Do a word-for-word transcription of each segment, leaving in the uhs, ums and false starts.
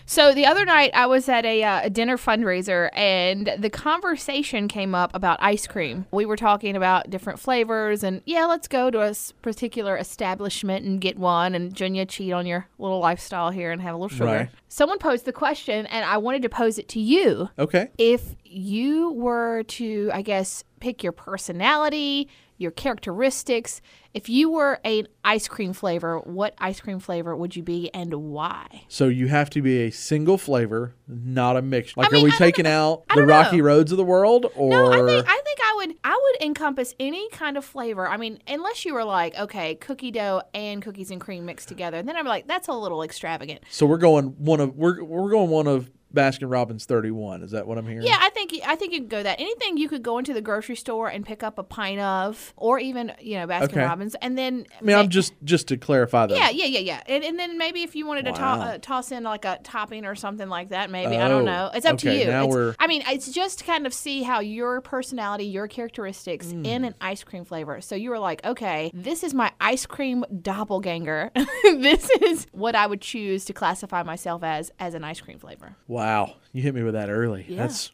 So the other night I was at a, uh, a dinner fundraiser and the conversation came up about ice cream. We were talking about different flavors and yeah, let's go to a s- particular establishment and get one and Jenya cheat on your little lifestyle here and have a little sugar. Right. Someone posed the question and I wanted to pose it to you. Okay. If you were to, I guess, pick your personality, your characteristics, if you were an ice cream flavor, what ice cream flavor would you be and why? So you have to be a single flavor, not a mixture. Like, I mean, are we I taking don't- out I the don't Rocky know. Roads of the world, or No, I think I think I would I would encompass any kind of flavor. I mean, unless you were like, okay, cookie dough and cookies and cream mixed together, then I'd be like, that's a little extravagant. so we're going one of we're we're going one of Baskin Robbins thirty-one. Is that what I'm hearing? Yeah, I think I think you could go that. Anything you could go into the grocery store and pick up a pint of, or even you know Baskin Okay. Robbins, and then I mean, I'm just just to clarify that. yeah, yeah, yeah, yeah, and, and then maybe if you wanted to to- Wow. uh, toss in like a topping or something like that, maybe I don't Oh, know. It's up to okay, you. now It's- we're- I mean, it's just to kind of see how your personality, your characteristics Mm. in an ice cream flavor. So you were like, okay, this is my ice cream doppelganger. This is what I would choose to classify myself as as an ice cream flavor. Wow, you hit me with that early. Yeah. That's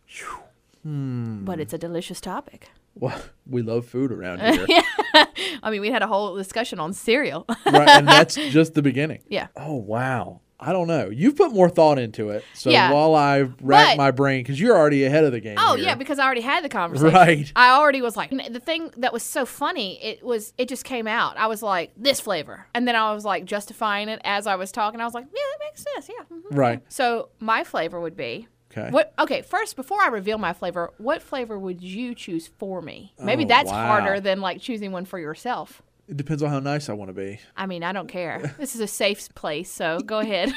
whew. But it's a delicious topic. Well, we love food around here, I mean, we had a whole discussion on cereal. right? And that's just the beginning. Yeah. Oh wow. I don't know. You've put more thought into it. So Yeah. while I rack But- my brain, because you're already ahead of the game. Oh here. yeah, because I already had the conversation. Right. I already was like, the thing that was so funny, it was, it just came out. I was like, this flavor, and then I was like justifying it as I was talking. I was like, yeah, that makes sense. Yeah. mhm. Right. So my flavor would be Okay. what? Okay, first before I reveal my flavor, what flavor would you choose for me? Maybe Oh, that's wow. harder than like choosing one for yourself. It depends on how nice I want to be. I mean, I don't care. This is a safe place, so go ahead.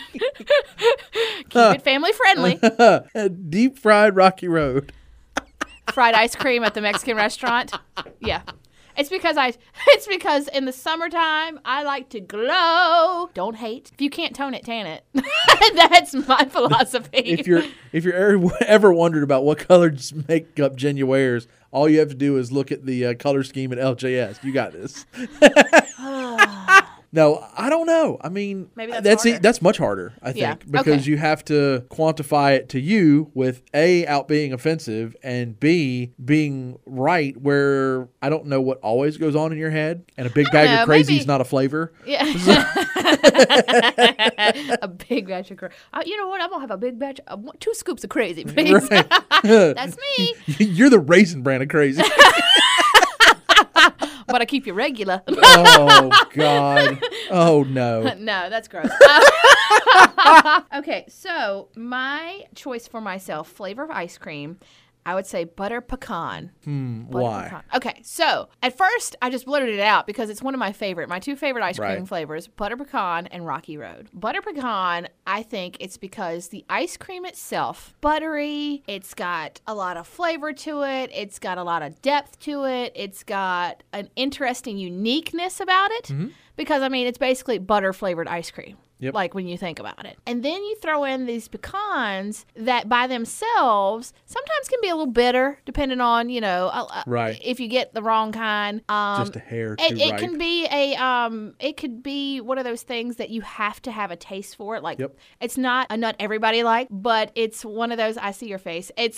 Keep it family friendly. Deep fried Rocky Road. Fried ice cream at the Mexican restaurant. Yeah. It's because I it's because in the summertime I like to glow. Don't hate. If you can't tone it, tan it. That's my philosophy. If you're if you're ever, ever wondered about what colors makeup Jenya wears, all you have to do is look at the uh, color scheme at L J S. You got this. No, I don't know. I mean, Maybe that's that's harder. e- that's much harder, I think, Yeah. because Okay. you have to quantify it to you with A, out being offensive, and B, being right, where I don't know what always goes on in your head, and a big bag know, of crazy maybe- is not a flavor. Yeah. A big batch of crazy. Uh, you know what? I'm going to have a big batch. Of, two scoops of crazy, please. Right. That's me. You're the raisin brand of crazy. But I keep you regular. Oh, God. Oh, no. No, that's gross. Okay, so my choice for myself, flavor of ice cream, I would say butter pecan. Hmm, Butter why? pecan. Okay, so at first I just blurted it out because it's one of my favorite, my two favorite ice cream Right. flavors, butter pecan and Rocky Road. Butter pecan, I think it's because the ice cream itself, buttery, it's got a lot of flavor to it, it's got a lot of depth to it, it's got an interesting uniqueness about it Mm-hmm. because, I mean, it's basically butter flavored ice cream. Yep. Like when you think about it. And then you throw in these pecans that by themselves sometimes can be a little bitter depending on, you know, uh, Right. if you get the wrong kind. Um, Just a hair too it, it ripe. can be a um it could be one of those things that you have to have a taste for it. Like Yep. it's not a nut everybody like, but it's one of those I see your face. It's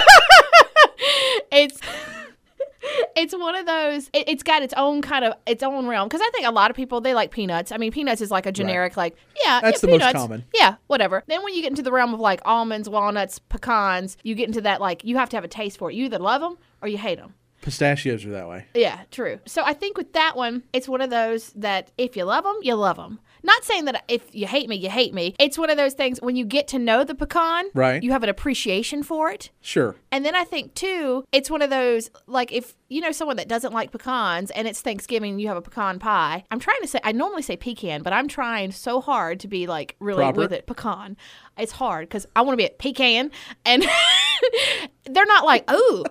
it's It's one of those. It, it's got its own kind of its own realm because I think a lot of people they like peanuts. I mean, peanuts is like a generic, like yeah, That's yeah, the most peanuts, common. Yeah, whatever. Then when you get into the realm of like almonds, walnuts, pecans, you get into that like you have to have a taste for it. You either love them or you hate them. Pistachios are that way. Yeah, true. So I think with that one, it's one of those that if you love them, you love them. Not saying that if you hate me, you hate me. It's one of those things when you get to know the pecan, Right. you have an appreciation for it. Sure. And then I think, too, it's one of those, like, if you know someone that doesn't like pecans and it's Thanksgiving and you have a pecan pie, I'm trying to say, I normally say pecan, but I'm trying so hard to be, like, really Proper. with it. Pecan. It's hard because I want to be a pecan. And they're not like, ooh,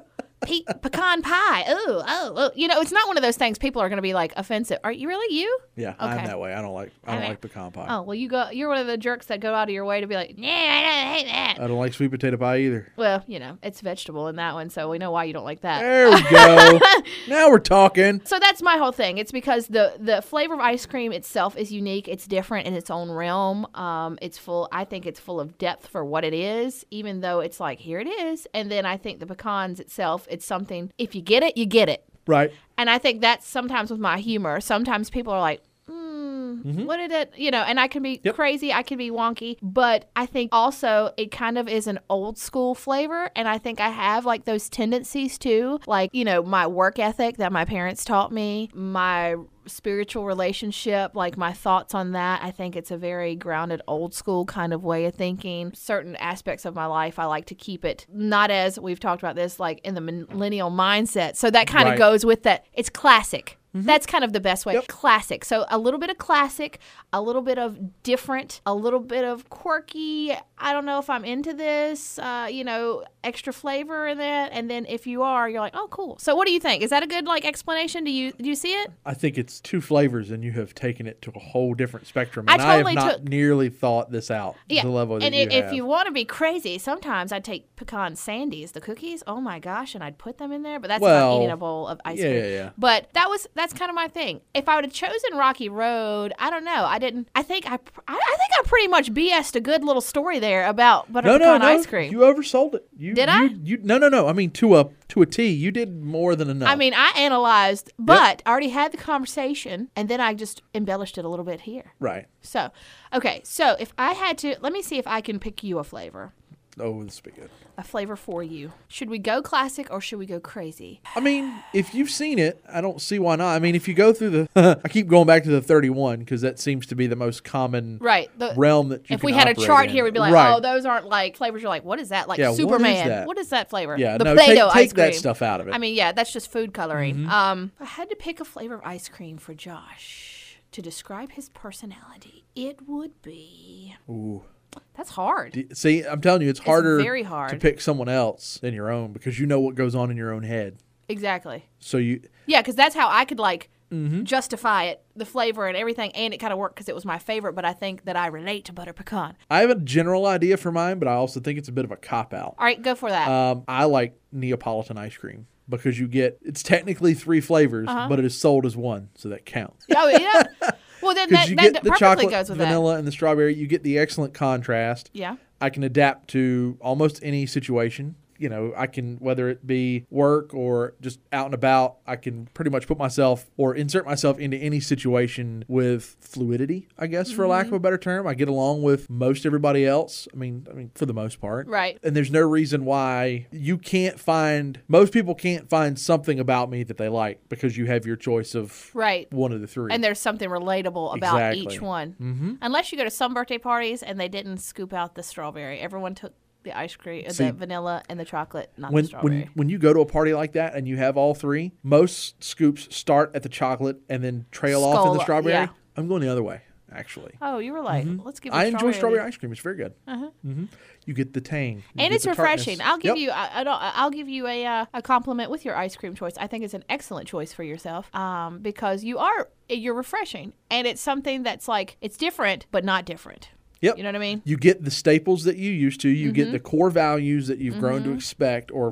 pe- pecan pie. Ooh, oh, oh. You know, it's not one of those things people are going to be like offensive. Are you really you? Yeah, Okay. I'm that way. I don't like I don't I mean- like pecan pie. Oh, well, you go. You're one of the jerks that go out of your way to be like, yeah, I don't hate that. I don't like sweet potato pie either. Well, you know, it's vegetable in that one, so we know why you don't like that. There we go. Now we're talking. So that's my whole thing. It's because the the flavor of ice cream itself is unique. It's different in its own realm. Um, it's full. I think it's full of depth for what it is, even though it's like here it is. And then I think the pecans itself, it's something. If you get it, you get it. Right. And I think that's sometimes with my humor. Sometimes people are like, Mm-hmm. what did it, you know, and I can be Yep. crazy, I can be wonky, but I think also it kind of is an old school flavor. And I think I have like those tendencies too, like, you know, my work ethic that my parents taught me, my spiritual relationship, like my thoughts on that. I think it's a very grounded, old school kind of way of thinking. Certain aspects of my life, I like to keep it not as we've talked about this, like in the millennial mindset. So that kind Right. of goes with that. It's classic. That's kind of the best way. Yep. Classic. So a little bit of classic, a little bit of different, a little bit of quirky. I don't know if I'm into this, uh, you know, extra flavor in that. And then if you are, you're like, oh, cool. So what do you think? Is that a good like explanation? Do you do you see it? I think it's two flavors, and you have taken it to a whole different spectrum. I And I, totally have not took- nearly thought this out Yeah. to the level that and you i- if have. you want to be crazy, sometimes I'd take pecan sandies, the cookies. Oh my gosh, and I'd put them in there. But that's if I'm Well, eating a bowl of ice yeah, cream. yeah, yeah. But that was that's kind of my thing. If I would have chosen Rocky Road, I don't know. I didn't. I think I. I I think I pretty much B S'd a good little story there about butter no, no, pecan no. ice cream. You oversold it. You, Did you, I? You, no, no, no. I mean, to a to a T. You did more than enough. I mean, I analyzed, but I already had the conversation, and then I just embellished it a little bit here. right. So, okay. So if I had to, let me see if I can pick you a flavor. Oh, this would be good. A flavor for you. Should we go classic or should we go crazy? I mean, if you've seen it, I don't see why not. I mean, if you go through the, I keep going back to the thirty-one because that seems to be the most common Right. The, realm that you if can we had a operate chart in. here, we'd be like, Right. oh, those aren't like flavors. You're like, what is that? Like Yeah, what is Superman. that? What is that flavor? Yeah, the no, Play-Doh take, ice take cream. that stuff out of it. I mean, yeah, that's just food coloring. Um, if I had to pick a flavor of ice cream for Josh to describe his personality, it would be. Ooh. That's hard. D- See, I'm telling you, it's harder very hard. to pick someone else than your own because you know what goes on in your own head. Exactly. So you, Yeah, because that's how I could like Mm-hmm. justify it, the flavor and everything, and it kind of worked because it was my favorite. But I think that I relate to butter pecan. I have a general idea for mine, but I also think it's a bit of a cop out. All right, go for that. Um, I like Neapolitan ice cream because you get it's technically three flavors, Uh-huh. but it is sold as one, so that counts. Oh yeah. Well, then Because that, you that get the perfectly chocolate, goes with that. vanilla, and the strawberry. You get the excellent contrast. Yeah. I can adapt to almost any situation. You know, I can, whether it be work or just out and about, I can pretty much put myself or insert myself into any situation with fluidity, I guess, for lack of Mm-hmm. a better term. I get along with most everybody else. I mean, I mean, for the most part. Right. And there's no reason why you can't find, most people can't find something about me that they like because you have your choice of Right. one of the three. And there's something relatable about Exactly. each one. Mm-hmm. Unless you go to some birthday parties and they didn't scoop out the strawberry. Everyone took the ice cream, See, the vanilla, and the chocolate, not when the strawberry. when when you go to a party like that and you have all three, most scoops start at the chocolate and then trail off in Skull, the strawberry. yeah. I'm going the other way, actually. oh, you were like, let's give. Mm-hmm. I the enjoy strawberry the- ice cream. It's very good. Uh-huh. hmm You get the tang, You And get it's the refreshing. tartness. I'll give Yep. you. I, I don't. I'll give you a uh, a compliment with your ice cream choice. I think it's an excellent choice for yourself, um, because you are you're refreshing, and it's something that's like it's different but not different. Yep. You know what I mean? You get the staples that you used to. You Mm-hmm. get the core values that you've grown to expect, or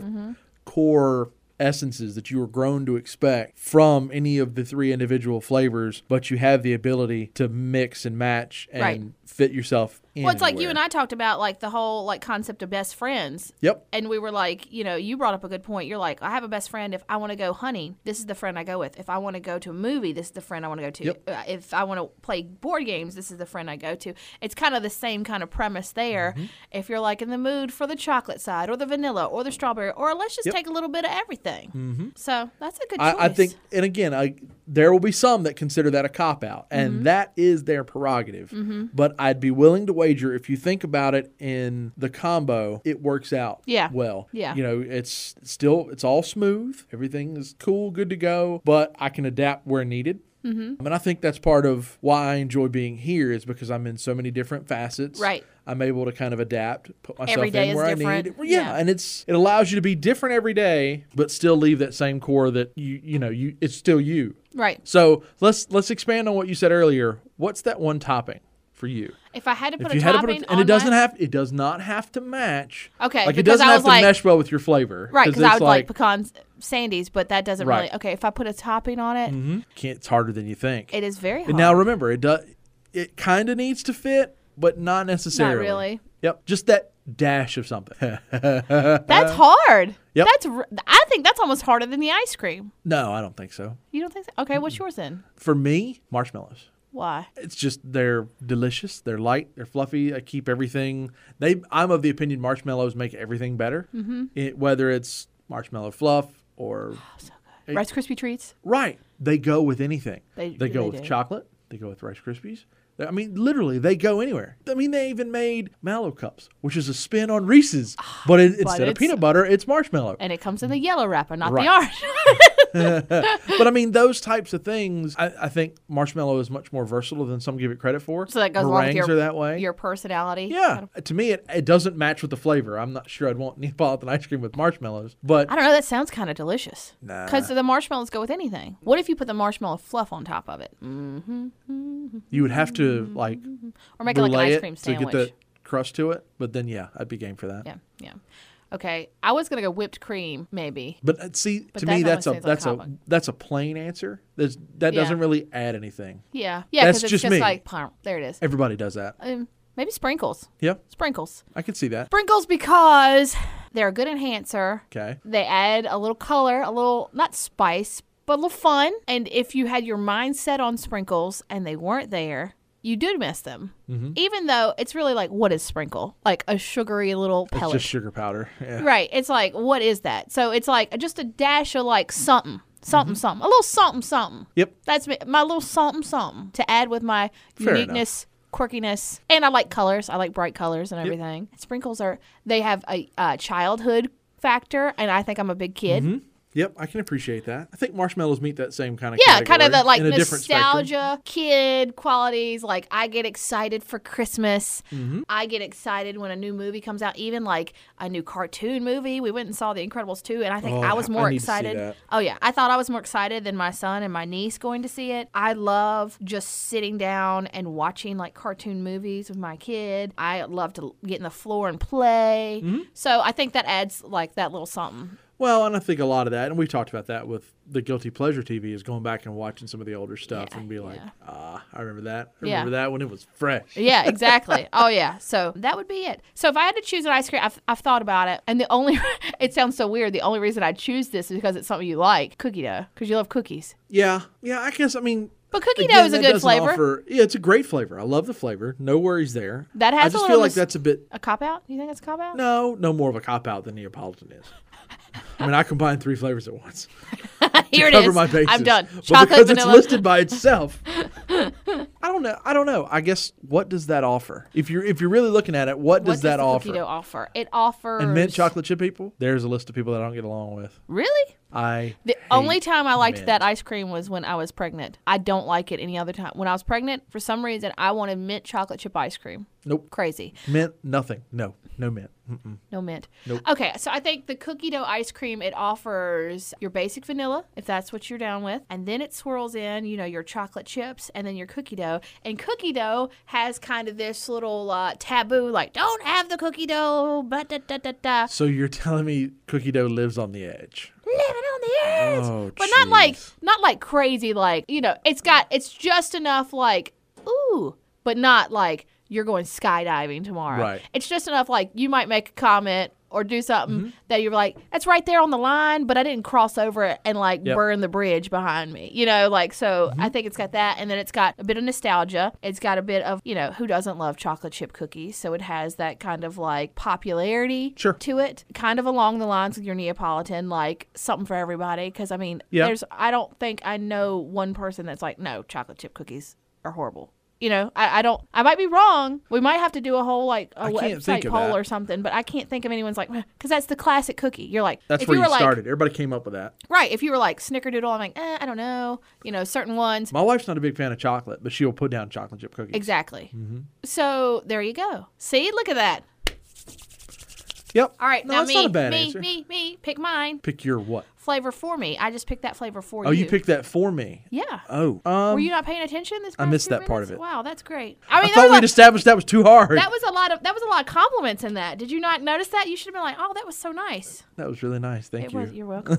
core essences that you were grown to expect from any of the three individual flavors, but you have the ability to mix and match and Right. fit yourself in. Well, it's like you anywhere. and I talked about like the whole like concept of best friends. Yep. And we were like, you know, you brought up a good point. You're like, I have a best friend. If I want to go hunting, this is the friend I go with. If I want to go to a movie, this is the friend I want to go to. Yep. Uh, If I want to play board games, this is the friend I go to. It's kind of the same kind of premise there. Mm-hmm. If you're like in the mood for the chocolate side or the vanilla or the strawberry, or let's just Yep. take a little bit of everything. Mm-hmm. So that's a good choice. I, I think, and again, I, there will be some that consider that a cop out, and Mm-hmm. that is their prerogative. But I'd be willing to wager, if you think about it in the combo, it works out Yeah. well. Yeah. You know, it's still, it's all smooth. Everything is cool, good to go, but I can adapt where needed. Mm-hmm. And I think that's part of why I enjoy being here is because I'm in so many different facets. Right. I'm able to kind of adapt, put myself Every day in is where I different. need. Yeah, Yeah. and it's it allows you to be different every day, but still leave that same core that you you know you it's still you. Right. So let's let's expand on what you said earlier. What's that one topping for you? If I had to put If a you had to put topping it, and it on doesn't my- have it does not have to match. Okay, like it because doesn't I have was to like- mesh well with your flavor. Right, because I it's would like, pecans sandies, but that doesn't Right. really. Okay, if I put a topping on it, Mhm. Can't, it's harder than you think. it is very hard. And now remember, it does. It kind of needs to fit, but not necessarily. Not really. Yep, just that dash of something. That's hard. Yep. That's. r- I think that's almost harder than the ice cream. No, I don't think so. You don't think so? Okay, what's yours then? For me, marshmallows. Why? It's just they're delicious. They're light. They're fluffy. I keep everything. They. I'm of the opinion marshmallows make everything better. Mm-hmm. It, whether it's marshmallow fluff or So good. Hey. Rice Krispie treats. right, they go with anything. They- they go they with do. chocolate. They go with Rice Krispies. I mean, literally, they go anywhere. I mean, they even made Mallow Cups, which is a spin on Reese's, but, it, instead of it's- peanut butter, it's marshmallow. And it comes in the yellow wrapper, not Right. the orange. But I mean, those types of things, I, I think marshmallow is much more versatile than some give it credit for. So that goes along with Meringues your, are that way. your personality. Yeah, to me, it, it doesn't match with the flavor. I'm not sure I'd want Neapolitan ice cream with marshmallows, but I don't know. That sounds kind of delicious. Nah. Because the marshmallows go with anything. What if you put the marshmallow fluff on top of it? Mm-hmm. you would have to like Or make it like an brulee ice it cream to sandwich. get the crust to it. But then, yeah, I'd be game for that. Yeah, yeah. Okay, I was gonna go whipped cream, maybe. But uh, see, But to that me, that's a almost seems like that's a cop-out. that's a plain answer. There's, that Yeah. doesn't really add anything. Yeah, yeah. That's Because it's just just, me. like pum, there it is. Everybody does that. Um, maybe sprinkles. Yeah, Sprinkles. I could see that. Sprinkles because they're a good enhancer. Okay. They add a little color, a little not spice, but a little fun. And if you had your mind set on sprinkles and they weren't there, you did miss them. Mm-hmm. Even though it's really like, what is sprinkle? Like a sugary little It's pellet. just sugar powder. Yeah. Right. It's like, what is that? So it's like just a dash of like something, something, Mm-hmm. something, a little something, something. Yep. That's me, my little something, something to add with my Fair uniqueness, quirkiness, and I like colors. I like bright colors and everything. Sprinkles are they have a, uh childhood factor, and I think I'm a big kid. Mm-hmm. Yep, I can appreciate that. I think marshmallows meet that same kind of Yeah, category kind of the like in a different spectrum. nostalgia, kid qualities. Like I get excited for Christmas. Mm-hmm. I get excited when a new movie comes out, even like a new cartoon movie. We went and saw The Incredibles two, and I think Oh, I was I more need to see excited. that. Oh yeah, I thought I was more excited than my son and my niece going to see it. I love just sitting down and watching like cartoon movies with my kid. I love to get in the floor and play. Mm-hmm. So I think that adds like that little something. Well, and I think a lot of that, and we talked about that with the Guilty Pleasure T V, is going back and watching some of the older stuff Yeah, and be like, yeah. ah, I remember that. I Yeah. remember that when it was fresh. Yeah, exactly. Oh, yeah. So that would be it. So if I had to choose an ice cream, I've, I've thought about it. And the only, it sounds so weird. The only reason I choose this is because it's something you like. Cookie dough. Because you love cookies. Yeah, yeah, I guess, I mean. But cookie again, dough is a that good doesn't flavor. offer- yeah, it's a great flavor. I love the flavor. No worries there. That has I a just little feel like mis- that's a bit, A cop out? You think it's a cop out? no, no more of a cop-out than Neapolitan is. I mean, I combine three flavors at once. Here it cover is. my bases. I'm done. But Chocolate, because vanilla. it's listed by itself. I don't know. I don't know. I guess what does that offer? If you're if you're really looking at it, what, What does that the offer? cookie dough offer? It offers. And mint chocolate chip people? There's a list of people that I don't get along with. Really? I The hate only time I liked mint. that ice cream was when I was pregnant. I don't like it any other time. When I was pregnant, for some reason, I wanted mint chocolate chip ice cream. Nope. Crazy. Mint, nothing. No, no mint. Mm-mm. No mint. Nope. Okay, so I think the cookie dough ice cream, it offers your basic vanilla, if that's what you're down with, and then it swirls in, you know, your chocolate chips and then your cookie dough. And cookie dough has kind of this little uh, taboo, like, don't have the cookie dough, but da da da da. So you're telling me cookie dough lives on the edge? Living on the edge. Oh, But not like, jeez. not like crazy, like, you know, it's got, it's just enough, like, ooh, but not like you're going skydiving tomorrow. Right. It's just enough, like, you might make a comment or do something that you're like, that's right there on the line, but I didn't cross over it and like Yep. burn the bridge behind me. You know, like, so I think it's got that. And then it's got a bit of nostalgia. It's got a bit of, you know, who doesn't love chocolate chip cookies? So it has that kind of like popularity Sure. to it, kind of along the lines with your Neapolitan, like something for everybody. Because I mean, Yeah. there's, I don't think I know one person that's like, no, chocolate chip cookies are horrible. You know, I, I don't. I might be wrong. We might have to do a whole like a I can't website think of poll that. or something. But I can't think of anyone's like because that's the classic cookie. You're like That's if where you you were like, started. Everybody came up with that. right. If you were like Snickerdoodle, I'm like, eh, I don't know. You know, certain ones. My wife's not a big fan of chocolate, but she'll put down chocolate chip cookies. Exactly. Mm-hmm. So there you go. See, look at that. Yep. All right, No, now that's me, not a bad me, answer. me, me, pick mine. Pick your what? Flavor for me. I just picked that flavor for Oh, you. you picked that for me. Yeah. Oh. Um, Were you not paying attention this I past missed two that part of minutes? it. Wow, that's great. I mean, I that, thought was we'd a, established that was too hard. that was a lot of that was a lot of compliments in that. Did you not notice that? You should have been like, "Oh, that was so nice." That was really nice. Thank it you. was. You're welcome.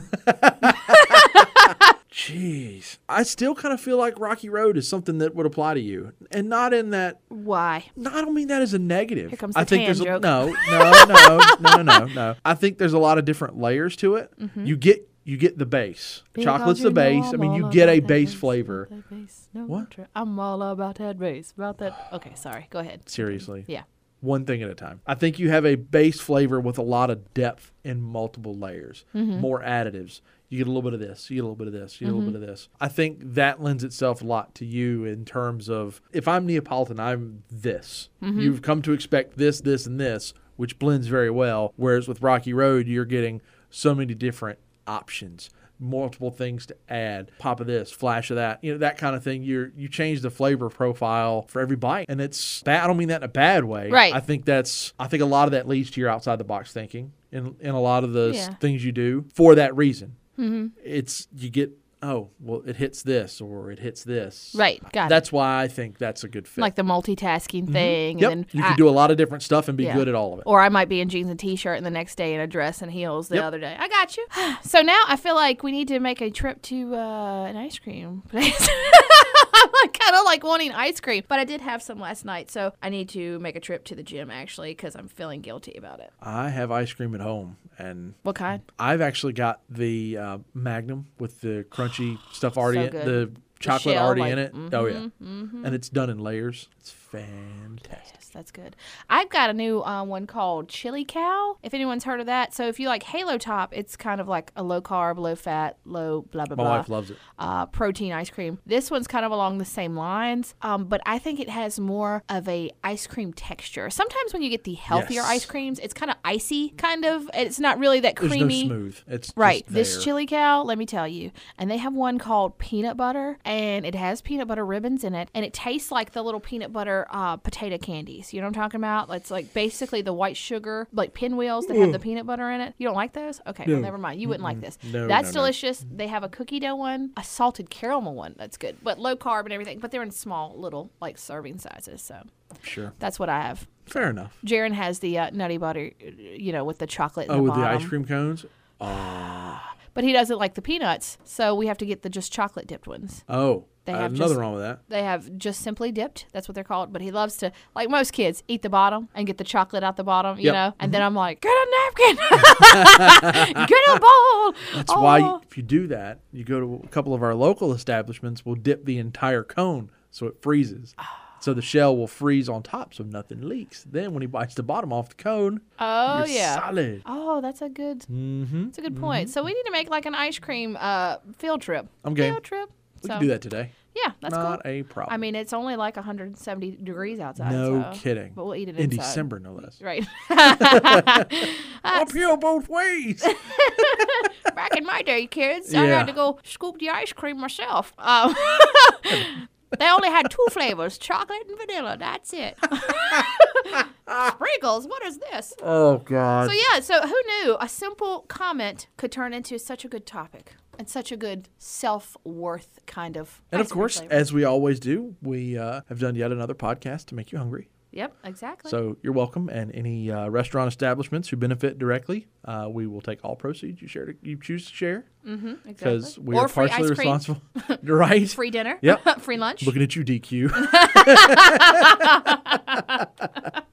Jeez. I still kind of feel like Rocky Road is something that would apply to you. And not in that, Why? no, I don't mean that as a negative. Here comes I the think tan there's a, joke. no, no, no, no, no, no, no. I think there's a lot of different layers to it. Mm-hmm. You get you get the base. Chocolate's the base. I mean, you get a base flavor. No, What? tr- I'm all about that base. About that. Okay, sorry. Go ahead. Seriously. Yeah. One thing at a time. I think you have a base flavor with a lot of depth in multiple layers, Mm-hmm. more additives. You get a little bit of this, you get a little bit of this, you get Mm-hmm. a little bit of this. I think that lends itself a lot to you in terms of if I'm Neapolitan, I'm this. Mm-hmm. You've come to expect this, this, and this, which blends very well. Whereas with Rocky Road, you're getting so many different options. Multiple things to add, pop of this, flash of that, you know, that kind of thing. You're you change the flavor profile for every bite, and it's bad. I don't mean that in a bad way. Right. I think that's. I think a lot of that leads to your outside the box thinking in in a lot of the s- Yeah. things you do for that reason. Mm-hmm. It's you get oh well, it hits this or it hits this. Right. Got it. That's why I think that's a good fit. Like the multitasking thing. Yep. And then You I- can do a lot of different stuff and be Yeah. good at all of it. Or I might be in jeans and t-shirt and the next day in a dress and heels the Yep. other day. I got you. So now I feel like we need to make a trip to uh, an ice cream place. I'm kind of like wanting ice cream, but I did have some last night, so I need to make a trip to the gym actually because I'm feeling guilty about it. I have ice cream at home, and What kind? I've actually got the uh, Magnum with the crunchy stuff already, So in, good. the chocolate shell, already like- in it. mhm, Oh yeah, mhm. and it's done in layers. It's fantastic. Yes, that's good. I've got a new uh, one called Chili Cow, if anyone's heard of that. So if you like Halo Top, it's kind of like a low carb, low fat, low blah, blah, My blah. wife loves it. uh, protein ice cream. This one's kind of along the same lines, um, but I think it has more of a ice cream texture. Sometimes when you get the healthier Yes. ice creams, it's kind of icy, kind of. It's not really that There's creamy. no smooth. It's Right. just This there. Chili Cow, let me tell you. And they have one called peanut butter, and it has peanut butter ribbons in it, and it tastes like the little peanut butter uh, potato candies. You know what I'm talking about? It's like basically the white sugar, like pinwheels that have the peanut butter in it. You don't like those? Okay, well, No. never mind. You wouldn't like this. No, That's no, no. delicious. They have a cookie dough one, a salted caramel one. That's good, but low carb and everything. But they're in small little like serving sizes. So Sure. that's what I have. Fair enough. Jaron has the uh, nutty butter, you know, with the chocolate. In Oh, the with bottom. the ice cream cones. But he doesn't like the peanuts, so we have to get the just chocolate dipped ones. Oh, They I have have nothing just- wrong with that. They have just simply dipped. That's what they're called. But he loves to, like most kids, eat the bottom and get the chocolate out the bottom, you Yep. know? And then I'm like, get a napkin. Get a bowl. That's Oh. why if you do that, you go to a couple of our local establishments, we'll dip the entire cone so it freezes. So the shell will freeze on top so nothing leaks. Then when he bites the bottom off the cone, Oh, you're yeah. solid. Oh, that's a good, Mm-hmm. that's a good point. So we need to make like an ice cream uh, field trip. I'm game. Field trip. We so, can do that today. Yeah, that's Not cool. a problem. I mean, it's only like one hundred seventy degrees outside. no so- kidding. But we'll eat it In inside. December, no less. Right. Uphill both ways. Back in my day, kids, I Yeah. had to go scoop the ice cream myself. Um, they only had two flavors, chocolate and vanilla. That's it. Sprinkles, what is this? Oh, God. So, yeah, so who knew a simple comment could turn into such a good topic and such a good self-worth kind of and ice of cream course, flavor. as we always do, we uh, have done yet another podcast to make you hungry. Yep, exactly. So you're welcome. And any uh, restaurant establishments who benefit directly, uh, we will take all proceeds you share. To, you choose to share mm-hmm, because exactly. we or are free partially ice cream, responsible. Right? free dinner, Yep. free lunch. Looking at you, D Q.